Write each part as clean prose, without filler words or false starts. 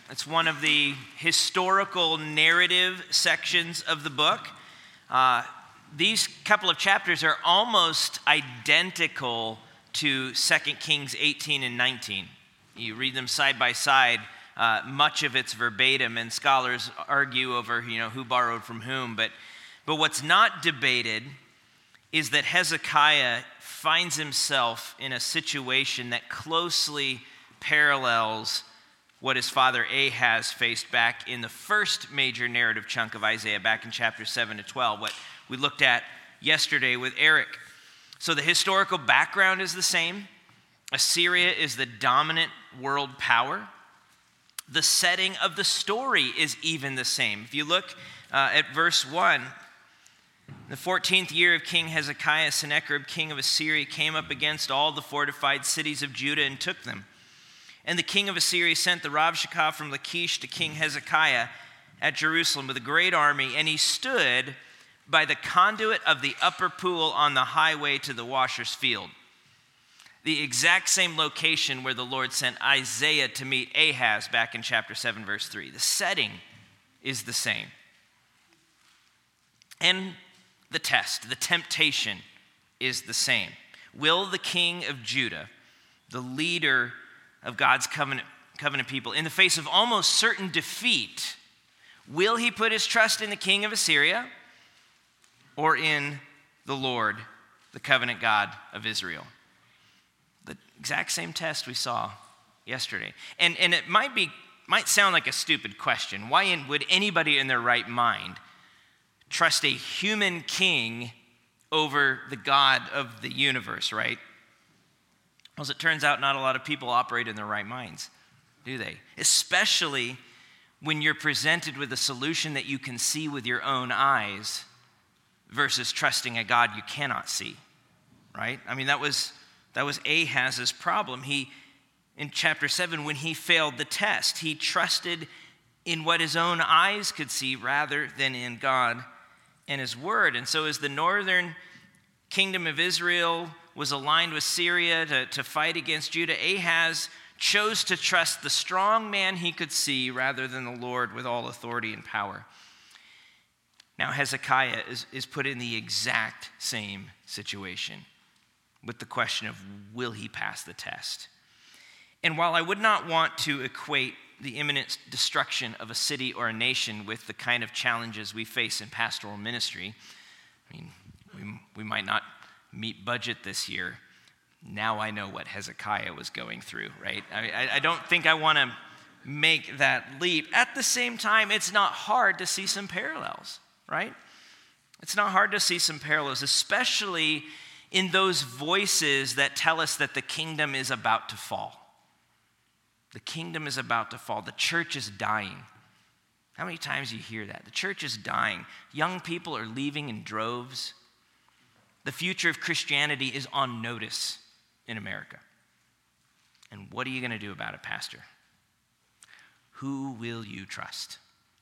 It's one of the historical narrative sections of the book. These couple of chapters are almost identical to 2 Kings 18 and 19. You read them side by side. Much of it's verbatim, and scholars argue over who borrowed from whom. But what's not debated is that Hezekiah finds himself in a situation that closely parallels what his father Ahaz faced back in the first major narrative chunk of Isaiah, back in chapter 7 to 12, what we looked at yesterday with Eric. So the historical background is the same. Assyria is the dominant world power. The setting of the story is even the same. If you look at verse 1, the 14th year of King Hezekiah, Sennacherib, king of Assyria, came up against all the fortified cities of Judah and took them. And the king of Assyria sent the Rabshakeh from Lachish to King Hezekiah at Jerusalem with a great army, and he stood by the conduit of the upper pool on the highway to the washer's field. The exact same location where the Lord sent Isaiah to meet Ahaz back in chapter 7, verse 3. The setting is the same. And the test, the temptation is the same. Will the king of Judah, the leader of God's covenant people, in the face of almost certain defeat, will he put his trust in the king of Assyria or in the Lord, the covenant God of Israel? The exact same test we saw yesterday. And it might sound like a stupid question. Why would anybody in their right mind trust a human king over the God of the universe, right? Well, as it turns out, not a lot of people operate in their right minds, do they? Especially when you're presented with a solution that you can see with your own eyes versus trusting a God you cannot see, right? I mean, that was Ahaz's problem. In chapter 7, when he failed the test, he trusted in what his own eyes could see rather than in God and his word. And so as the northern kingdom of Israel was aligned with Syria to fight against Judah, Ahaz chose to trust the strong man he could see rather than the Lord with all authority and power. Now Hezekiah is put in the exact same situation with the question of, will he pass the test? And while I would not want to equate the imminent destruction of a city or a nation with the kind of challenges we face in pastoral ministry, I mean, we might not meet budget this year. Now I know what Hezekiah was going through, right? I don't think I want to make that leap. At the same time, it's not hard to see some parallels, right? It's not hard to see some parallels, especially in those voices that tell us that the kingdom is about to fall. The kingdom is about to fall. The church is dying. How many times do you hear that? The church is dying. Young people are leaving in droves. The future of Christianity is on notice in America. And what are you going to do about it, Pastor? Who will you trust?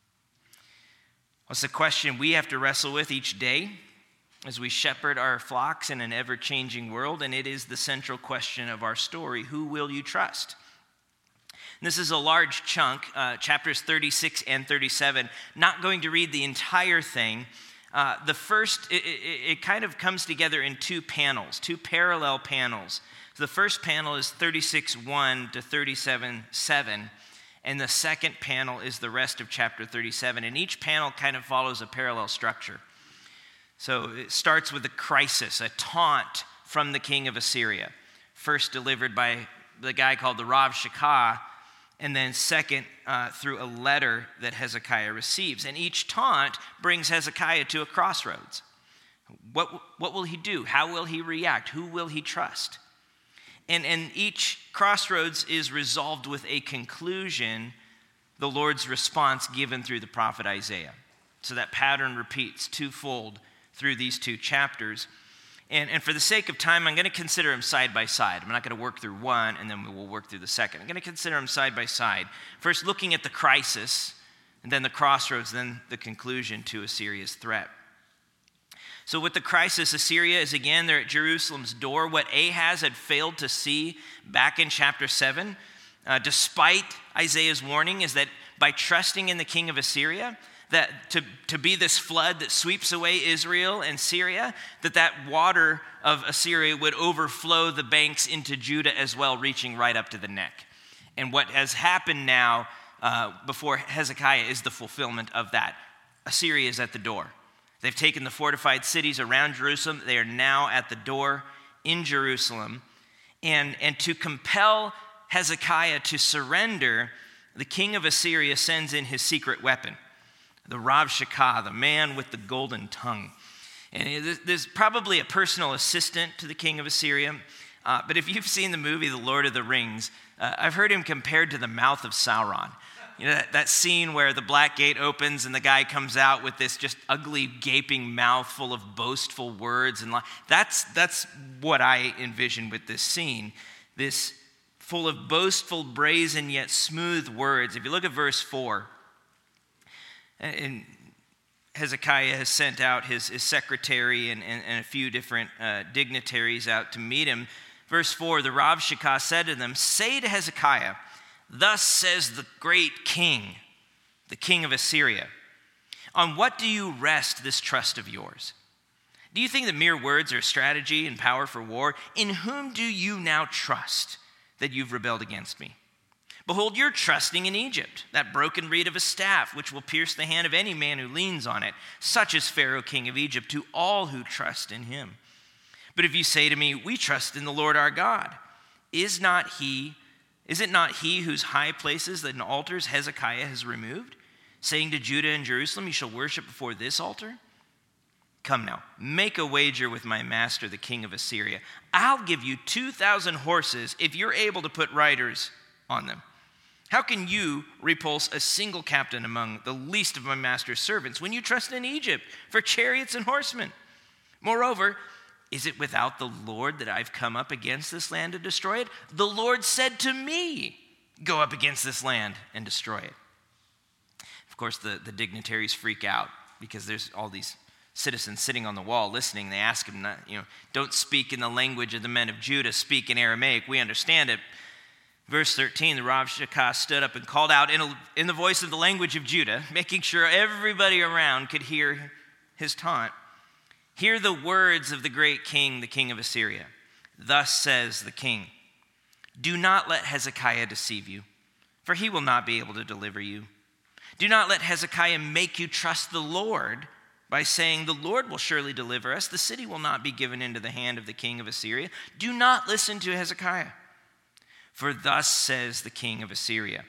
Well, it's a question we have to wrestle with each day as we shepherd our flocks in an ever-changing world, and it is the central question of our story. Who will you trust? This is a large chunk, chapters 36 and 37. Not going to read the entire thing. The first, it kind of comes together in two panels, two parallel panels. So the first panel is 36:1 to 37:7, and the second panel is the rest of chapter 37. And each panel kind of follows a parallel structure. So it starts with a crisis, a taunt from the king of Assyria, first delivered by the guy called the Rabshakeh, and then second, through a letter that Hezekiah receives. And each taunt brings Hezekiah to a crossroads. What will he do? How will he react? Who will he trust? And each crossroads is resolved with a conclusion, the Lord's response given through the prophet Isaiah. So that pattern repeats twofold through these two chapters. And for the sake of time, I'm going to consider them side by side. I'm not going to work through one, and then we will work through the second. I'm going to consider them side by side. First, looking at the crisis, and then the crossroads, then the conclusion to Assyria's threat. So with the crisis, Assyria is again, they're at Jerusalem's door. What Ahaz had failed to see back in chapter 7, despite Isaiah's warning, is that by trusting in the king of Assyria, that to be this flood that sweeps away Israel and Syria, that water of Assyria would overflow the banks into Judah as well, reaching right up to the neck. And what has happened now before Hezekiah is the fulfillment of that. Assyria is at the door. They've taken the fortified cities around Jerusalem. They are now at the door in Jerusalem. And to compel Hezekiah to surrender, the king of Assyria sends in his secret weapon, the Rabshakeh, the man with the golden tongue. And there's probably a personal assistant to the king of Assyria. But if you've seen the movie The Lord of the Rings, I've heard him compared to the mouth of Sauron. You know, that scene where the black gate opens and the guy comes out with this just ugly, gaping mouth full of boastful words. And that's what I envision with this scene. This full of boastful, brazen, yet smooth words. If you look at verse 4, and Hezekiah has sent out his secretary and a few different dignitaries out to meet him. Verse 4, the Rabshakeh said to them, "Say to Hezekiah, thus says the great king, the king of Assyria, on what do you rest this trust of yours? Do you think that mere words are strategy and power for war? In whom do you now trust that you've rebelled against me? Behold, you're trusting in Egypt, that broken reed of a staff, which will pierce the hand of any man who leans on it. Such is Pharaoh, king of Egypt, to all who trust in him. But if you say to me, we trust in the Lord our God, is it not he whose high places and altars Hezekiah has removed, saying to Judah and Jerusalem, you shall worship before this altar? Come now, make a wager with my master, the king of Assyria. I'll give you 2,000 horses if you're able to put riders on them. How can you repulse a single captain among the least of my master's servants when you trust in Egypt for chariots and horsemen? Moreover, is it without the Lord that I've come up against this land to destroy it? The Lord said to me, go up against this land and destroy it." Of course, the dignitaries freak out because there's all these citizens sitting on the wall listening. They ask him, don't speak in the language of the men of Judah, speak in Aramaic. We understand it. Verse 13, the Rabshakeh stood up and called out in the voice of the language of Judah, making sure everybody around could hear his taunt. Hear the words of the great king, the king of Assyria. Thus says the king, do not let Hezekiah deceive you, for he will not be able to deliver you. Do not let Hezekiah make you trust the Lord by saying, the Lord will surely deliver us. The city will not be given into the hand of the king of Assyria. Do not listen to Hezekiah. For thus says the king of Assyria,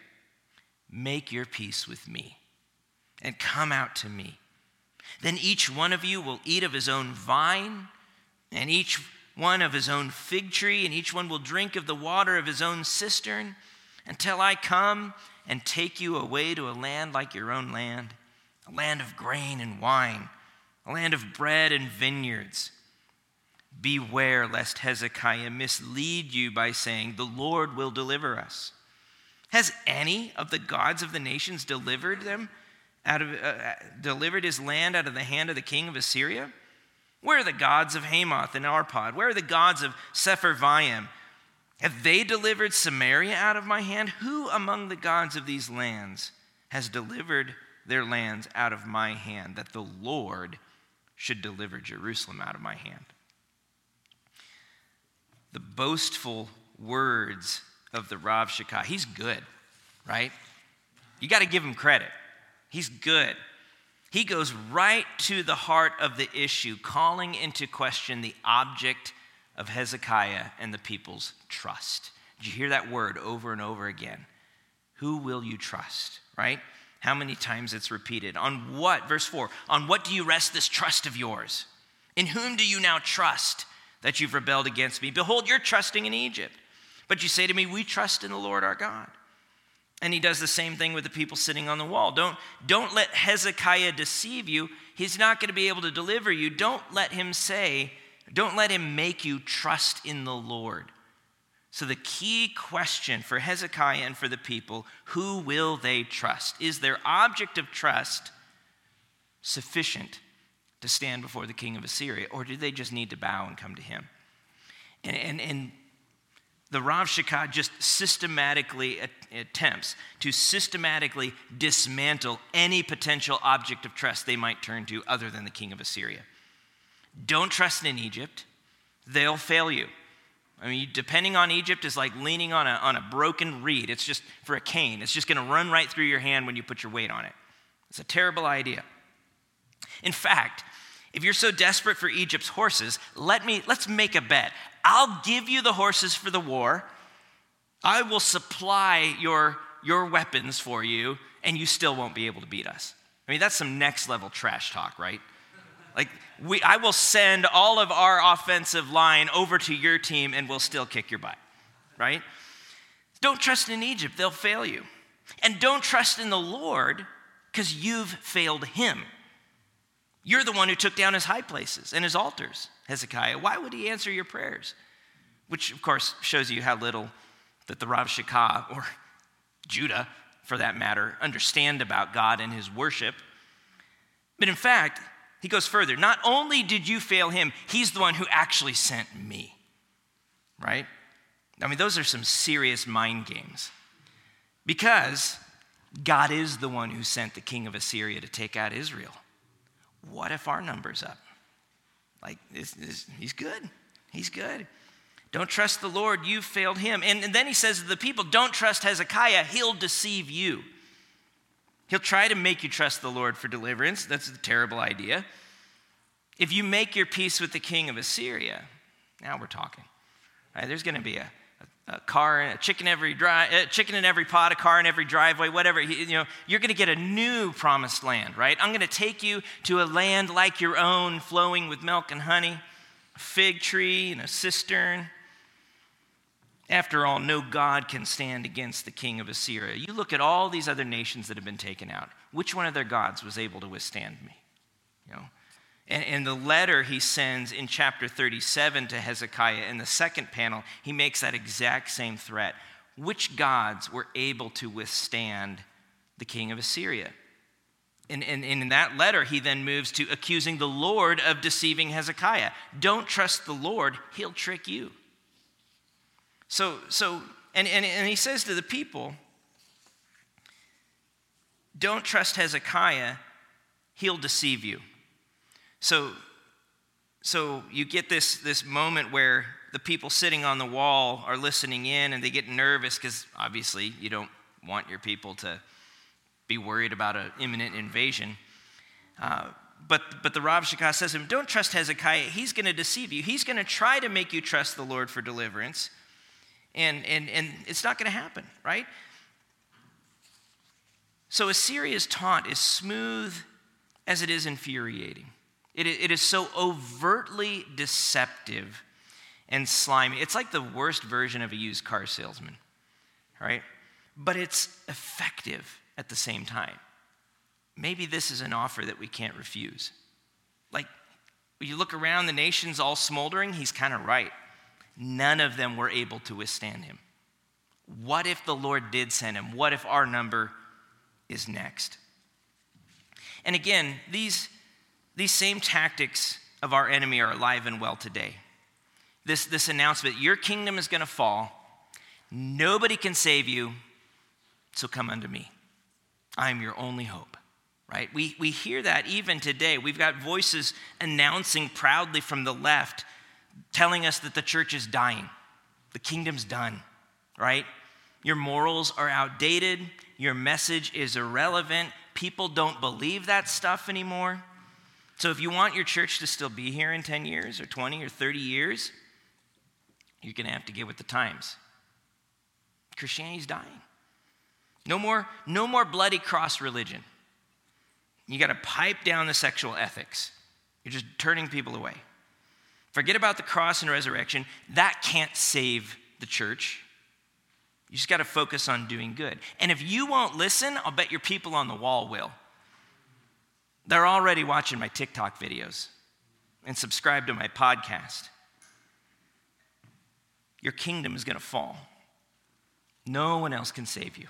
make your peace with me and come out to me. Then each one of you will eat of his own vine and each one of his own fig tree, and each one will drink of the water of his own cistern until I come and take you away to a land like your own land, a land of grain and wine, a land of bread and vineyards. Beware lest Hezekiah mislead you by saying, the Lord will deliver us. Has any of the gods of the nations delivered his land out of the hand of the king of Assyria? Where are the gods of Hamath and Arpad? Where are the gods of Sepharvaim? Have they delivered Samaria out of my hand? Who among the gods of these lands has delivered their lands out of my hand, that the Lord should deliver Jerusalem out of my hand? The boastful words of the Rabshakeh. He's good, right? You got to give him credit. He's good. He goes right to the heart of the issue, calling into question the object of Hezekiah and the people's trust. Did you hear that word over and over again? Who will you trust, right? How many times it's repeated? On what? Verse 4, on what do you rest this trust of yours? In whom do you now trust that you've rebelled against me? Behold, you're trusting in Egypt. But you say to me, we trust in the Lord our God. And he does the same thing with the people sitting on the wall. Don't let Hezekiah deceive you. He's not going to be able to deliver you. Don't let him make you trust in the Lord. So the key question for Hezekiah and for the people, who will they trust? Is their object of trust sufficient to stand before the king of Assyria, or do they just need to bow and come to him? And The Rav Shakah just systematically attempts to systematically dismantle any potential object of trust they might turn to other than the king of Assyria. Don't trust in Egypt. They'll fail you. I mean, depending on Egypt is like leaning on a broken reed. It's just for a cane. It's just going to run right through your hand when you put your weight on it. It's a terrible idea. In fact, if you're so desperate for Egypt's horses, let's make a bet. I'll give you the horses for the war. I will supply your weapons for you, and you still won't be able to beat us. I mean, that's some next level trash talk, right? Like, I will send all of our offensive line over to your team, and we'll still kick your butt, right? Don't trust in Egypt. They'll fail you. And don't trust in the Lord because you've failed him. You're the one who took down his high places and his altars, Hezekiah. Why would he answer your prayers? Which, of course, shows you how little that the Rav Shakah, or Judah, for that matter, understand about God and his worship. But in fact, he goes further. Not only did you fail him, he's the one who actually sent me, right? I mean, those are some serious mind games. Because God is the one who sent the king of Assyria to take out Israel. What if our number's up? Like, he's good. He's good. Don't trust the Lord. You've failed him. And then he says to the people, don't trust Hezekiah. He'll deceive you. He'll try to make you trust the Lord for deliverance. That's a terrible idea. If you make your peace with the king of Assyria, now we're talking. Right, there's going to be a car, a chicken in every pot, a car in every driveway, whatever. You're going to get a new promised land, right? I'm going to take you to a land like your own, flowing with milk and honey, a fig tree and a cistern. After all, no God can stand against the king of Assyria. You look at all these other nations that have been taken out. Which one of their gods was able to withstand me? And the letter he sends in chapter 37 to Hezekiah, in the second panel, he makes that exact same threat. Which gods were able to withstand the king of Assyria? And in that letter, he then moves to accusing the Lord of deceiving Hezekiah. Don't trust the Lord, he'll trick you. So he says to the people, don't trust Hezekiah, he'll deceive you. So you get this moment where the people sitting on the wall are listening in and they get nervous because obviously you don't want your people to be worried about an imminent invasion. But the Rav Shakah says to him, don't trust Hezekiah. He's going to deceive you. He's going to try to make you trust the Lord for deliverance. And it's not going to happen, right? So Assyria's taunt is smooth as it is infuriating. It is so overtly deceptive and slimy. It's like the worst version of a used car salesman, right? But it's effective at the same time. Maybe this is an offer that we can't refuse. Like, when you look around, the nation's all smoldering. He's kind of right. None of them were able to withstand him. What if the Lord did send him? What if our number is next? And again, these same tactics of our enemy are alive and well today. This announcement, your kingdom is going to fall. Nobody can save you, so come unto me. I am your only hope, right? We hear that even today. We've got voices announcing proudly from the left, telling us that the church is dying. The kingdom's done, right? Your morals are outdated. Your message is irrelevant. People don't believe that stuff anymore. So if you want your church to still be here in 10 years or 20 or 30 years, you're going to have to get with the times. Christianity's dying. No more bloody cross religion. You got to pipe down the sexual ethics. You're just turning people away. Forget about the cross and resurrection. That can't save the church. You just got to focus on doing good. And if you won't listen, I'll bet your people on the wall will. They're already watching my TikTok videos and subscribe to my podcast. Your kingdom is going to fall. No one else can save you.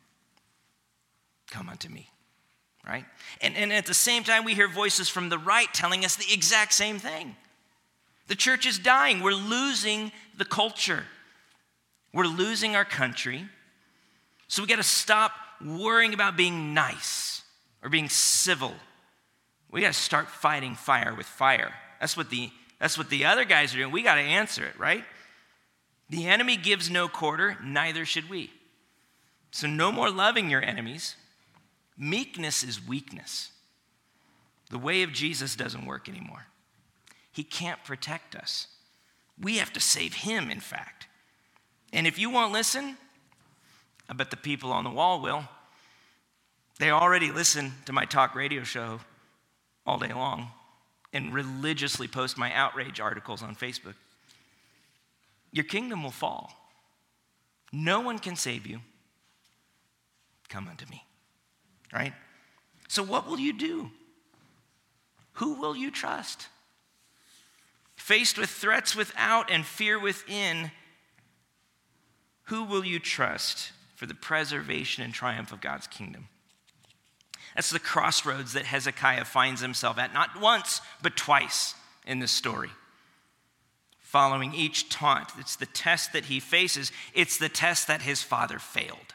Come unto me, right? And at the same time, we hear voices from the right telling us the exact same thing. The church is dying. We're losing the culture. We're losing our country. So we got to stop worrying about being nice or being civil. We got to start fighting fire with fire. That's what the other guys are doing. We got to answer it, right? The enemy gives no quarter, neither should we. So no more loving your enemies. Meekness is weakness. The way of Jesus doesn't work anymore. He can't protect us. We have to save him, in fact. And if you won't listen, I bet the people on the wall will. They already listen to my talk radio show all day long and religiously post my outrage articles on Facebook. Your kingdom will fall. No one can save you. Come unto me, right? So what will you do? Who will you trust? Faced with threats without and fear within, who will you trust for the preservation and triumph of God's kingdom? That's the crossroads that Hezekiah finds himself at, not once, but twice in this story. Following each taunt, it's the test that he faces. It's the test that his father failed.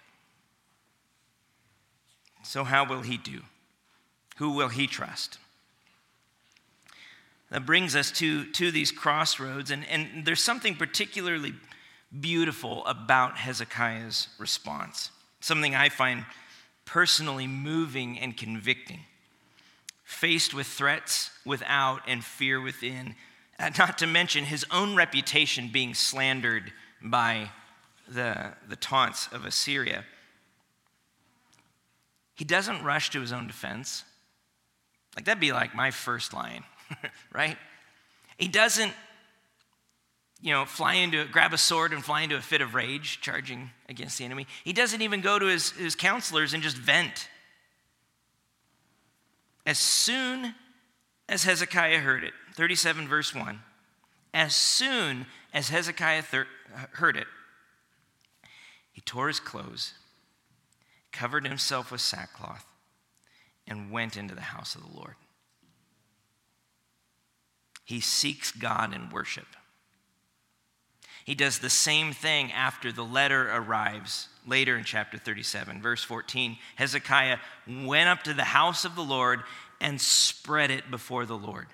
So how will he do? Who will he trust? That brings us to these crossroads, and there's something particularly beautiful about Hezekiah's response, something I find personally moving and convicting. Faced with threats without and fear within, not to mention his own reputation being slandered by the taunts of Assyria, he doesn't rush to his own defense. Like, that'd be like my first line, right? He doesn't, grab a sword and fly into a fit of rage, charging against the enemy. He doesn't even go to his counselors and just vent. As soon as Hezekiah heard it, 37 verse 1, as soon as Hezekiah heard it, he tore his clothes, covered himself with sackcloth, and went into the house of the Lord. He seeks God in worship. He does the same thing after the letter arrives later in chapter 37, verse 14. Hezekiah went up to the house of the Lord and spread it before the Lord.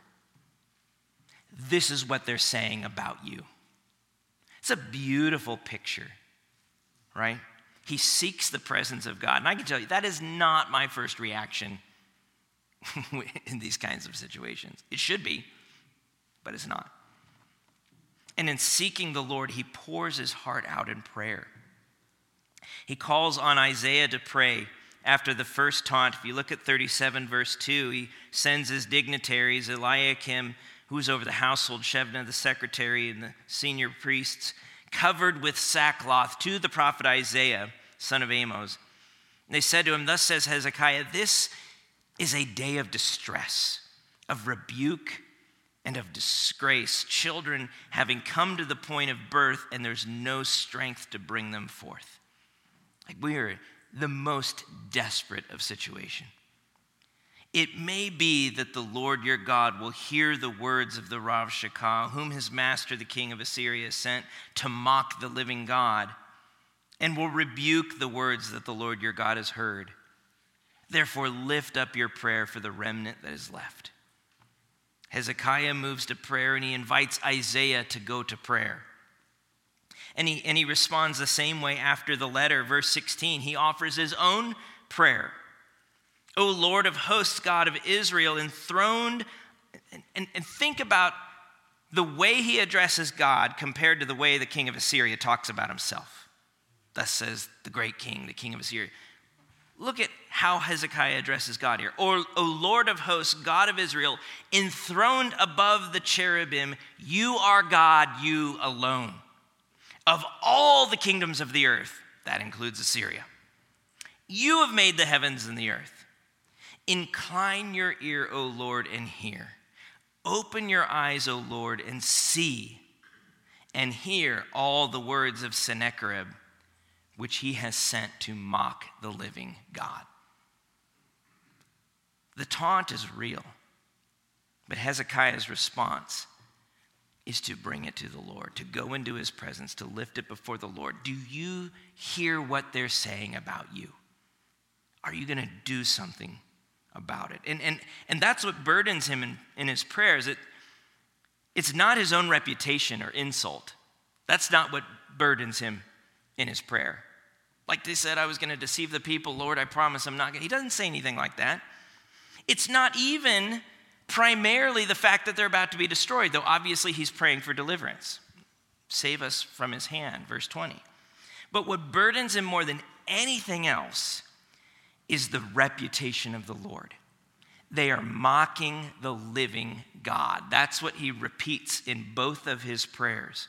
This is what they're saying about you. It's a beautiful picture, right? He seeks the presence of God. And I can tell you, that is not my first reaction in these kinds of situations. It should be, but it's not. And in seeking the Lord, he pours his heart out in prayer. He calls on Isaiah to pray after the first taunt. If you look at 37 verse 2, he sends his dignitaries, Eliakim, who's over the household, Shebna, the secretary, and the senior priests, covered with sackcloth, to the prophet Isaiah, son of Amos. And they said to him, "Thus says Hezekiah, this is a day of distress, of rebuke, and of disgrace, children having come to the point of birth, and there's no strength to bring them forth." Like, we are the most desperate of situation. It may be that the Lord your God will hear the words of the Rav Shakah, whom his master, the king of Assyria, sent to mock the living God, and will rebuke the words that the Lord your God has heard. Therefore, lift up your prayer for the remnant that is left. Hezekiah moves to prayer, and he invites Isaiah to go to prayer. And he responds the same way after the letter. Verse 16, he offers his own prayer. "O Lord of hosts, God of Israel, enthroned," and think about the way he addresses God compared to the way the king of Assyria talks about himself. Thus says the great king, the king of Assyria. Look at how Hezekiah addresses God here. "O Lord of hosts, God of Israel, enthroned above the cherubim, you are God, you alone. Of all the kingdoms of the earth," that includes Assyria, "you have made the heavens and the earth. Incline your ear, O Lord, and hear. Open your eyes, O Lord, and see, and hear all the words of Sennacherib, which he has sent to mock the living God." The taunt is real, but Hezekiah's response is to bring it to the Lord, to go into his presence, to lift it before the Lord. Do you hear what they're saying about you? Are you going to do something about it? And that's what burdens him in his prayers. It's not his own reputation or insult. That's not what burdens him in his prayer. Like they said, I was going to deceive the people. Lord, I promise I'm not going to. He doesn't say anything like that. It's not even primarily the fact that they're about to be destroyed, though obviously he's praying for deliverance. Save us from his hand, verse 20. But what burdens him more than anything else is the reputation of the Lord. They are mocking the living God. That's what he repeats in both of his prayers.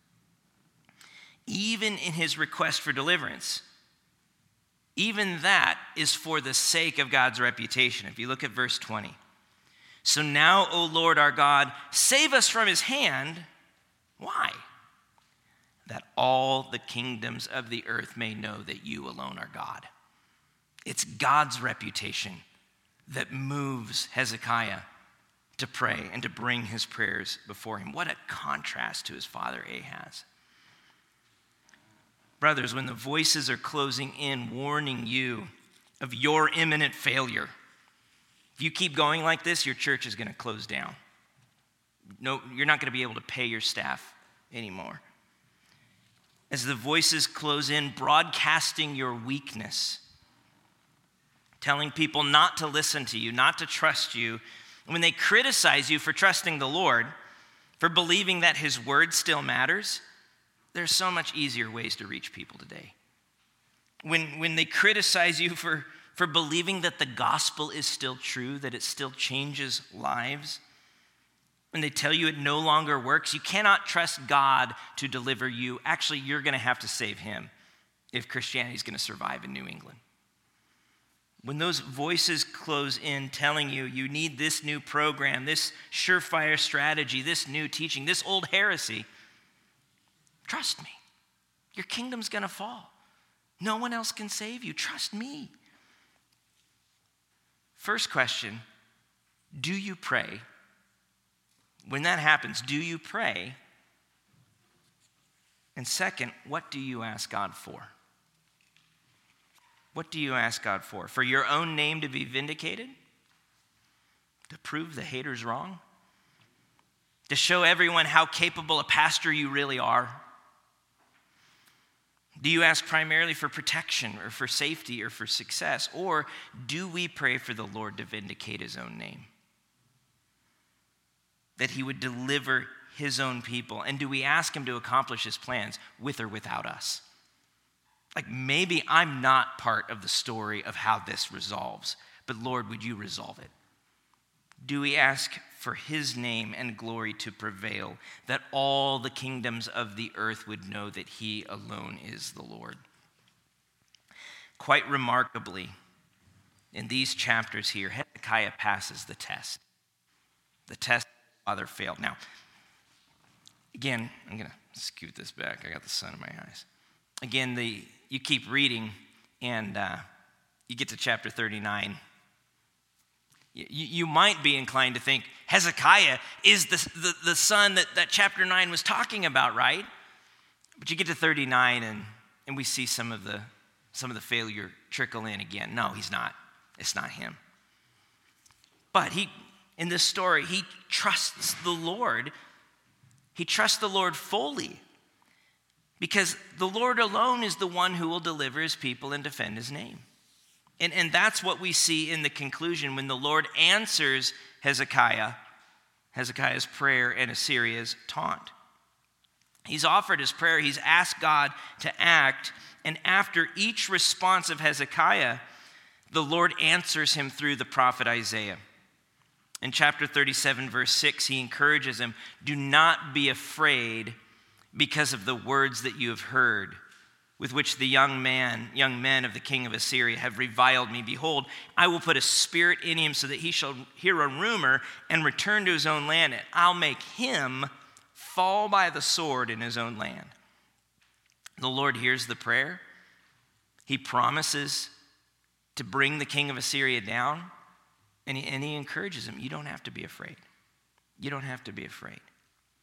Even in his request for deliverance, even that is for the sake of God's reputation. If you look at verse 20. So now, O Lord our God, save us from his hand. Why? That all the kingdoms of the earth may know that you alone are God. It's God's reputation that moves Hezekiah to pray and to bring his prayers before him. What a contrast to his father Ahaz. Brothers, when the voices are closing in, warning you of your imminent failure, if you keep going like this, your church is going to close down. No, you're not going to be able to pay your staff anymore. As the voices close in, broadcasting your weakness, telling people not to listen to you, not to trust you, when they criticize you for trusting the Lord, for believing that his word still matters, there's so much easier ways to reach people today. When they criticize you for believing that the gospel is still true, that it still changes lives, when they tell you it no longer works, you cannot trust God to deliver you. Actually, you're going to have to save him if Christianity is going to survive in New England. When those voices close in telling you you need this new program, this surefire strategy, this new teaching, this old heresy, trust me, your kingdom's going to fall. No one else can save you. Trust me. First question, do you pray? When that happens, do you pray? And second, what do you ask God for? What do you ask God for? For your own name to be vindicated? To prove the haters wrong? To show everyone how capable a pastor you really are? Do you ask primarily for protection or for safety or for success? Or do we pray for the Lord to vindicate his own name? That he would deliver his own people? And do we ask him to accomplish his plans with or without us? Like maybe I'm not part of the story of how this resolves, but Lord, would you resolve it? Do we ask for his name and glory to prevail, that all the kingdoms of the earth would know that he alone is the Lord? Quite remarkably, in these chapters here, Hezekiah passes the test. The test his father failed. Now, again, I'm going to scoot this back. I got the sun in my eyes. Again, you keep reading, and you get to chapter 39. You might be inclined to think Hezekiah is the son that chapter 9 was talking about, right? But you get to 39, and we see some of the failure trickle in again. No, he's not. It's not him. But in this story, he trusts the Lord. He trusts the Lord fully, because the Lord alone is the one who will deliver his people and defend his name. And that's what we see in the conclusion when the Lord answers Hezekiah's prayer and Assyria's taunt. He's offered his prayer. He's asked God to act. And after each response of Hezekiah, the Lord answers him through the prophet Isaiah. In chapter 37, verse 6, he encourages him, do not be afraid because of the words that you have heard, with which the young men of the king of Assyria have reviled me. Behold, I will put a spirit in him so that he shall hear a rumor and return to his own land, and I'll make him fall by the sword in his own land. The Lord hears the prayer. He promises to bring the king of Assyria down, and he encourages him, you don't have to be afraid. You don't have to be afraid.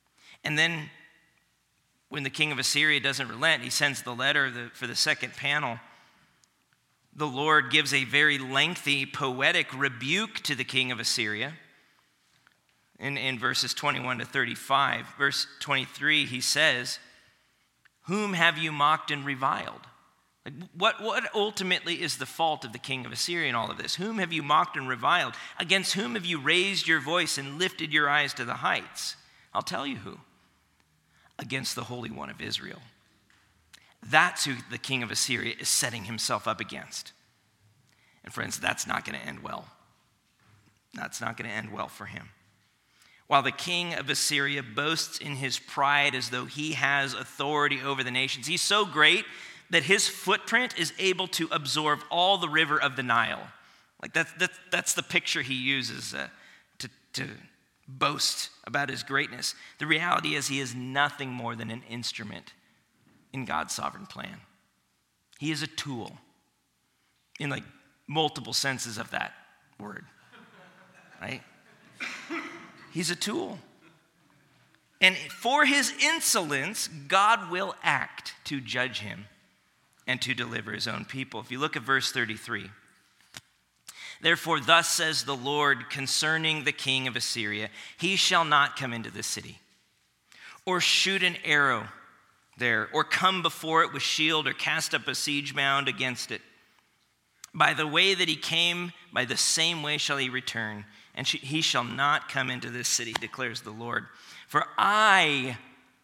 And then when the king of Assyria doesn't relent, he sends the letter for the second panel. The Lord gives a very lengthy poetic rebuke to the king of Assyria. In verses 21 to 35, verse 23, he says, "Whom have you mocked and reviled?" Like, what ultimately is the fault of the king of Assyria in all of this? Whom have you mocked and reviled? Against whom have you raised your voice and lifted your eyes to the heights? I'll tell you who. Against the Holy One of Israel. That's who the king of Assyria is setting himself up against. And friends, that's not going to end well. That's not going to end well for him. While the king of Assyria boasts in his pride as though he has authority over the nations, he's so great that his footprint is able to absorb all the river of the Nile. Like that's the picture he uses to boast about his greatness. The reality is he is nothing more than an instrument in God's sovereign plan. He is a tool in like multiple senses of that word, right? He's a tool. And for his insolence, God will act to judge him and to deliver his own people. If you look at verse 33, "Therefore thus says the Lord concerning the king of Assyria, he shall not come into the city, or shoot an arrow there, or come before it with shield, or cast up a siege mound against it. By the way that he came, by the same way shall he return, and he shall not come into this city, declares the Lord. For I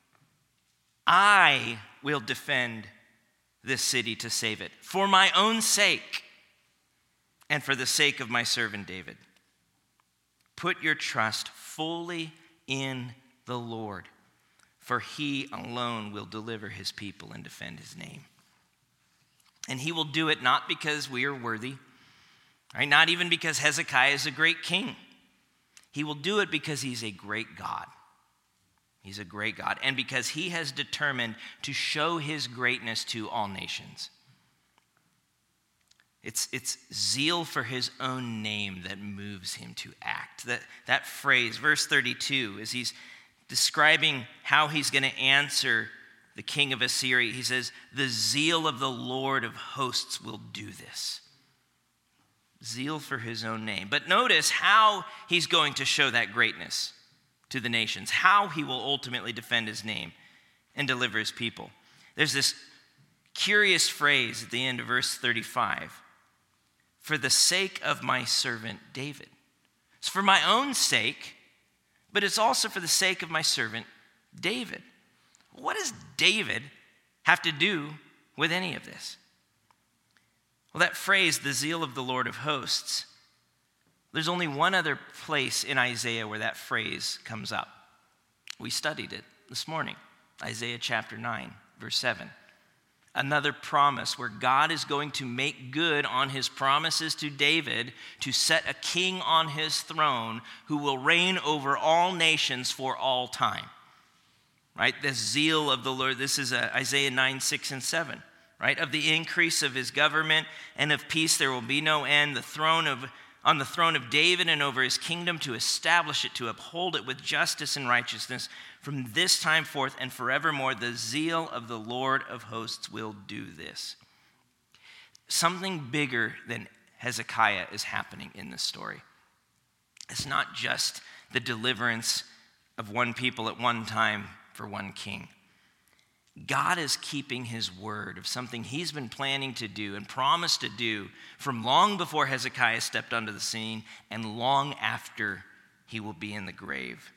will defend this city to save it, for my own sake and for the sake of my servant David. Put your trust fully in the Lord, for he alone will deliver his people and defend his name. And he will do it not because we are worthy, right? Not even because Hezekiah is a great king. He will do it because he's a great God. He's a great God. And because he has determined to show his greatness to all nations. It's zeal for his own name that moves him to act. That phrase, verse 32, as he's describing how he's going to answer the king of Assyria, he says, the zeal of the Lord of hosts will do this. Zeal for his own name. But notice how he's going to show that greatness to the nations, how he will ultimately defend his name and deliver his people. There's this curious phrase at the end of verse 35. For the sake of my servant David. It's for my own sake, but it's also for the sake of my servant David. What does David have to do with any of this? Well, that phrase, the zeal of the Lord of hosts, there's only one other place in Isaiah where that phrase comes up. We studied it this morning, Isaiah chapter 9, verse 7. Another promise where God is going to make good on his promises to David to set a king on his throne who will reign over all nations for all time. Right? The zeal of the Lord. This is Isaiah 9, 6, and 7. Right? Of the increase of his government and of peace there will be no end. On the throne of David and over his kingdom, to establish it, to uphold it with justice and righteousness from this time forth and forevermore. The zeal of the Lord of hosts will do this. Something bigger than Hezekiah is happening in this story. It's not just the deliverance of one people at one time for one king. God is keeping his word of something he's been planning to do and promised to do from long before Hezekiah stepped onto the scene and long after he will be in the grave.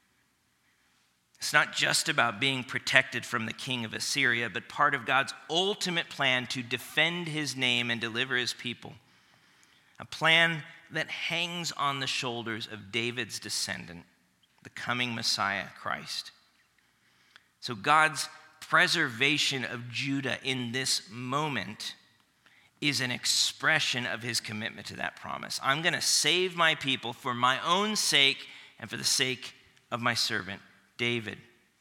It's not just about being protected from the king of Assyria, but part of God's ultimate plan to defend his name and deliver his people. A plan that hangs on the shoulders of David's descendant, the coming Messiah, Christ. So God's preservation of Judah in this moment is an expression of his commitment to that promise. I'm going to save my people for my own sake and for the sake of my servant David.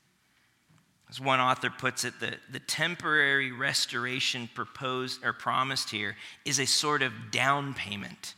As one author puts it, the temporary restoration proposed or promised here is a sort of down payment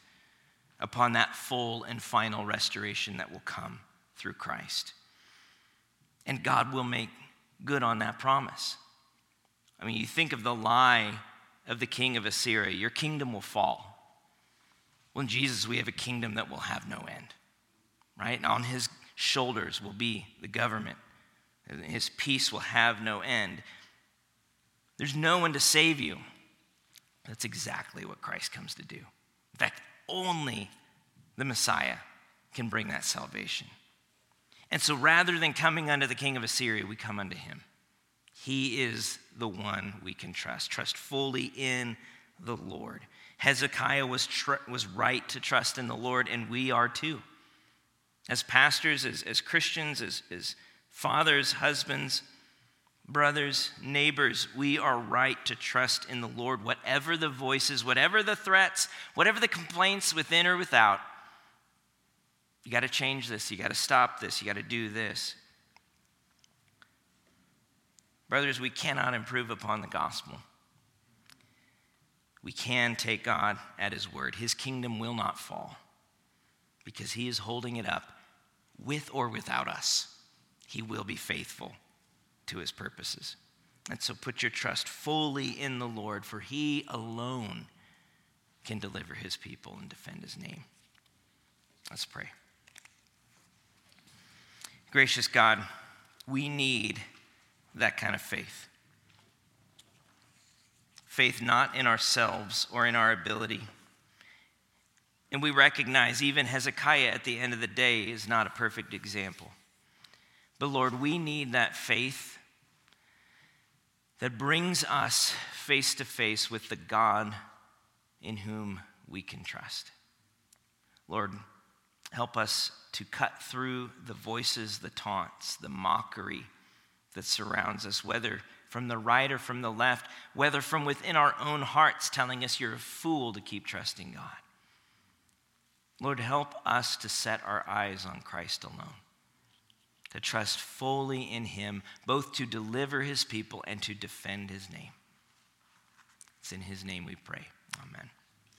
upon that full and final restoration that will come through Christ. And God will make good on that promise. I mean, you think of the lie of the king of Assyria, your kingdom will fall. Well, in Jesus, we have a kingdom that will have no end, right? And on his shoulders will be the government. His peace will have no end. There's no one to save you. That's exactly what Christ comes to do. In fact, only the Messiah can bring that salvation. And so rather than coming unto the king of Assyria, we come unto him. He is the one we can trust. Trust fully in the Lord. Hezekiah was right to trust in the Lord, and we are too. As pastors, as Christians, as fathers, husbands, brothers, neighbors, we are right to trust in the Lord. Whatever the voices, whatever the threats, whatever the complaints within or without, you got to change this, you got to stop this, you got to do this. Brothers, we cannot improve upon the gospel. We can take God at his word. His kingdom will not fall because he is holding it up with or without us. He will be faithful to his purposes. And so put your trust fully in the Lord, for he alone can deliver his people and defend his name. Let's pray. Gracious God, we need that kind of faith. Faith not in ourselves or in our ability. And we recognize even Hezekiah at the end of the day is not a perfect example. But Lord, we need that faith that brings us face to face with the God in whom we can trust. Lord, help us to cut through the voices, the taunts, the mockery that surrounds us, whether from the right or from the left, whether from within our own hearts telling us you're a fool to keep trusting God. Lord, help us to set our eyes on Christ alone, to trust fully in him, both to deliver his people and to defend his name. It's in his name we pray. Amen.